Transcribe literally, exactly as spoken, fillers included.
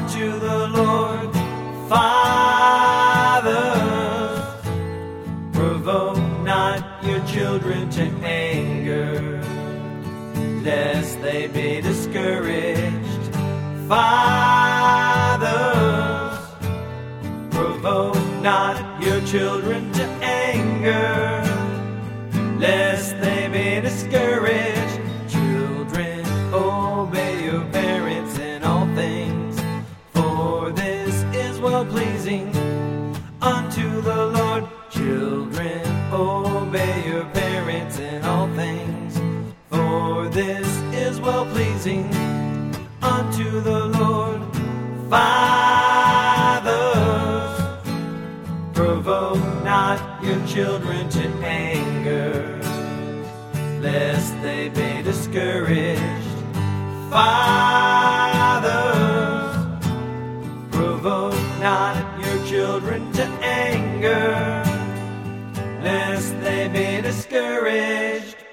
unto the Lord. Fathers, provoke not your children to anger, lest they be discouraged. Fathers, provoke not your children to anger, lest they be discouraged. Children, obey your parents in all things, for this is well-pleasing unto the Lord. Children, obey your parents in all things, for this is well-pleasing unto the Lord. Fathers, provoke not your children to anger, lest they be discouraged. Fathers, provoke not your children to anger, lest they be discouraged.